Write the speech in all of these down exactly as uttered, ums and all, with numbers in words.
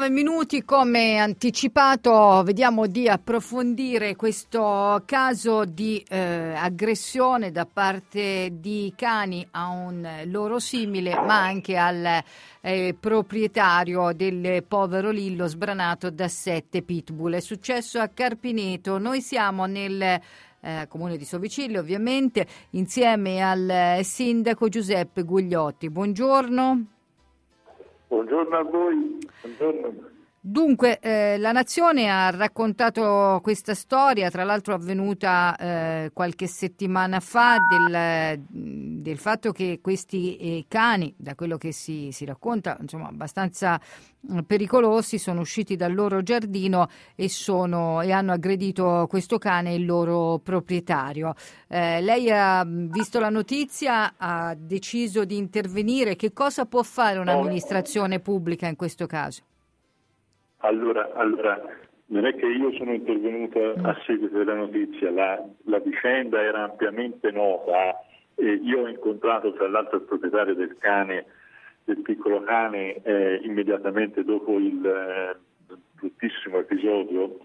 nove minuti, come anticipato, vediamo di approfondire questo caso di eh, aggressione da parte di cani a un loro simile, ma anche al eh, proprietario del povero Lillo sbranato da sette pitbull. È successo a Carpineto. Noi siamo nel eh, comune di Sovicillo, ovviamente, insieme al eh, sindaco Giuseppe Gugliotti. Buongiorno. Buongiorno a voi. Buongiorno. Dunque, eh, la Nazione ha raccontato questa storia, tra l'altro avvenuta eh, qualche settimana fa, del, del fatto che questi eh, cani, da quello che si, si racconta, insomma, abbastanza eh, pericolosi, sono usciti dal loro giardino e, sono, e hanno aggredito questo cane e il loro proprietario. Eh, lei ha visto la notizia, ha deciso di intervenire. Che cosa può fare un'amministrazione pubblica in questo caso? Allora, allora, non è che io sono intervenuta a seguito della notizia, la, la vicenda era ampiamente nota e io ho incontrato tra l'altro il proprietario del cane, del piccolo cane, eh, immediatamente dopo il eh, bruttissimo episodio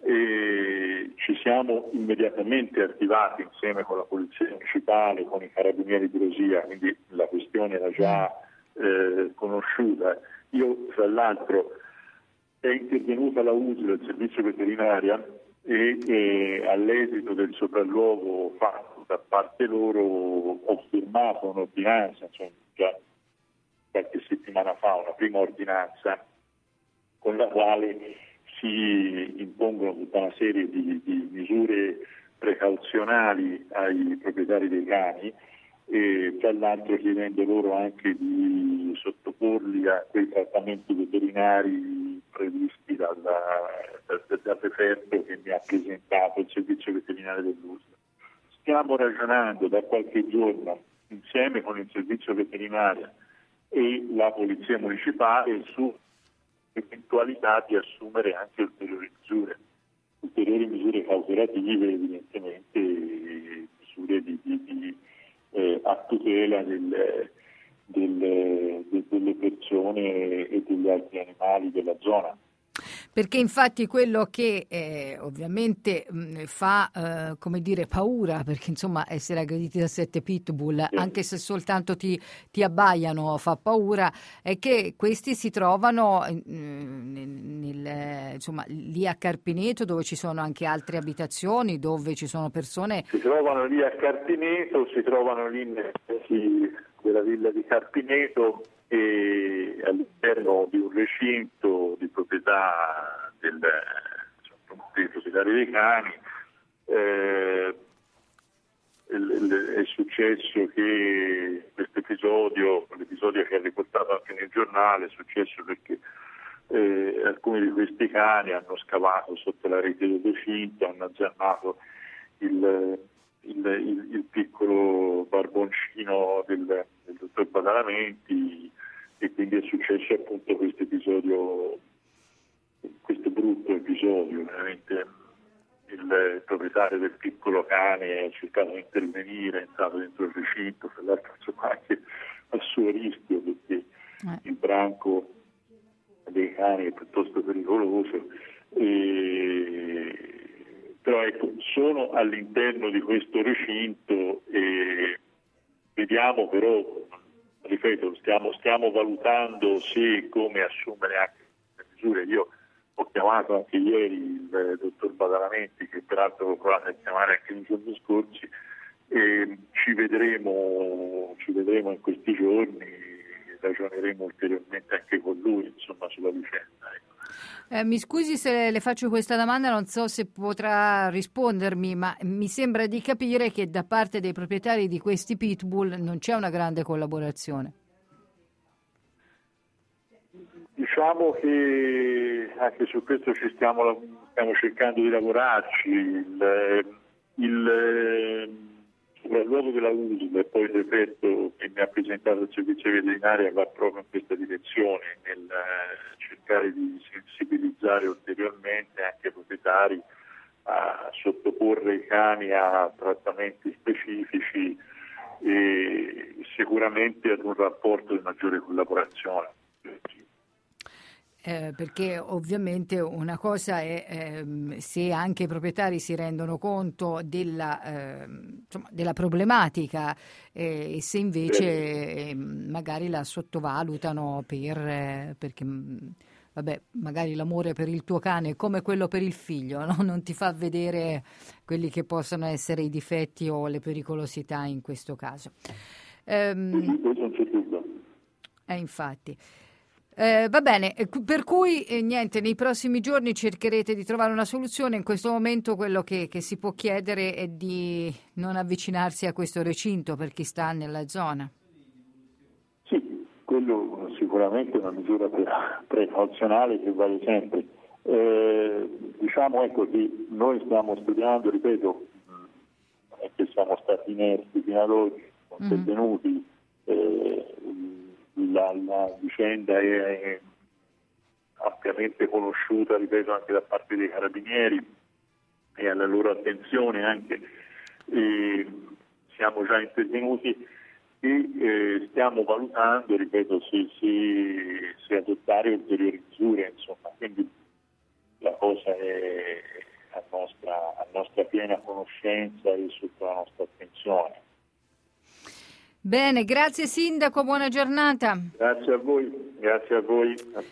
e ci siamo immediatamente attivati insieme con la polizia municipale, con i carabinieri di Rosia, quindi la questione era già eh, conosciuta. Io tra l'altro è intervenuta la U S L, il servizio veterinaria, e, e all'esito del sopralluogo fatto da parte loro ho firmato un'ordinanza, cioè già qualche settimana fa, una prima ordinanza con la quale si impongono tutta una serie di, di misure precauzionali ai proprietari dei cani e tra l'altro chiedendo loro anche di sottoporli a quei trattamenti veterinari previsti dalla, dal, dal referto che mi ha presentato il servizio veterinario dell'U S L. Stiamo ragionando da qualche giorno insieme con il servizio veterinario e la polizia municipale su eventualità di assumere anche ulteriori misure, ulteriori misure cautelative, evidentemente misure di, di, di eh, a tutela del, del, de, delle persone e degli altri animali della zona. Perché infatti quello che eh, ovviamente mh, fa eh, come dire paura, perché insomma essere aggrediti da sette pitbull, sì, anche se soltanto ti, ti abbaiano fa paura, è che questi si trovano eh, nel, nel, insomma lì a Carpineto, dove ci sono anche altre abitazioni, dove ci sono persone. Si trovano lì a Carpineto, si trovano lì nei pressi della villa di Carpineto e all'interno di un recinto di proprietà del, dei proprietari dei cani. Eh, è successo che questo episodio, l'episodio che ha riportato anche nel giornale, è successo perché eh, alcuni di questi cani hanno scavato sotto la rete del recinto, hanno azzannato il, il, il, il piccolo barboncino del, del dottor Badalamenti e quindi è successo appunto questo episodio, questo brutto episodio. Veramente il proprietario del piccolo cane ha cercato di intervenire, è entrato dentro il recinto, tra l'altro insomma anche a suo rischio perché eh. il branco dei cani è piuttosto pericoloso, e... però ecco, sono all'interno di questo recinto e vediamo però, ripeto, stiamo, stiamo valutando se e come assumere anche le misure. Io ho chiamato anche ieri il dottor Badalamenti, che peraltro ho provato a chiamare anche nei giorni scorsi, e ci vedremo, ci vedremo in questi giorni, ragioneremo ulteriormente anche con lui, insomma, sulla vicenda. Ecco. Eh, mi scusi se le faccio questa domanda, non so se potrà rispondermi, ma mi sembra di capire che da parte dei proprietari di questi pitbull non c'è una grande collaborazione. Diciamo che anche su questo ci stiamo, stiamo cercando di lavorarci. Il, il sopralluogo della U S L e poi il referto che mi ha presentato il servizio veterinario va proprio in questa direzione, nel cercare di sensibilizzare ulteriormente anche i proprietari a sottoporre i cani a trattamenti specifici e sicuramente ad un rapporto di maggiore collaborazione. Eh, perché ovviamente una cosa è ehm, se anche i proprietari si rendono conto della, ehm, insomma, della problematica eh, e se invece eh, magari la sottovalutano per, eh, perché mh, vabbè, magari l'amore per il tuo cane è come quello per il figlio, no? Non ti fa vedere quelli che possono essere i difetti o le pericolosità in questo caso. Ehm, eh, infatti. Eh, va bene, per cui eh, niente, nei prossimi giorni cercherete di trovare una soluzione. In questo momento quello che, che si può chiedere è di non avvicinarsi a questo recinto per chi sta nella zona. Sì, quello sicuramente è una misura precauzionale che vale sempre. Eh, diciamo ecco che noi stiamo studiando, ripeto, è che siamo stati inerti fino ad oggi, sono intervenuti. Mm-hmm. Eh, La, la vicenda è, è ampiamente conosciuta, ripeto, anche da parte dei carabinieri e alla loro attenzione anche. E siamo già intervenuti e eh, stiamo valutando, ripeto, se, se, se adottare ulteriori misure, insomma, quindi la cosa è a nostra, a nostra piena conoscenza e sotto la nostra attenzione. Bene, grazie Sindaco, buona giornata. Grazie a voi, grazie a voi.